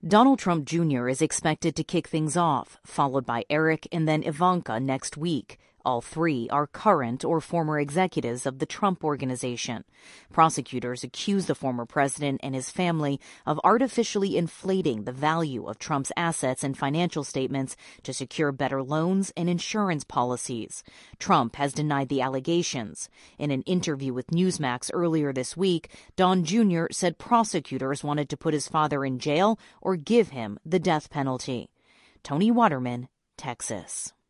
Donald Trump Jr. is expected to kick things off, followed by Eric and then Ivanka next week. All three are current or former executives of the Trump Organization. Prosecutors accuse the former president and his family of artificially inflating the value of Trump's assets and financial statements to secure better loans and insurance policies. Trump has denied the allegations. In an interview with Newsmax earlier this week, Don Jr. said prosecutors wanted to put his father in jail or give him the death penalty. Tony Waterman, Texas.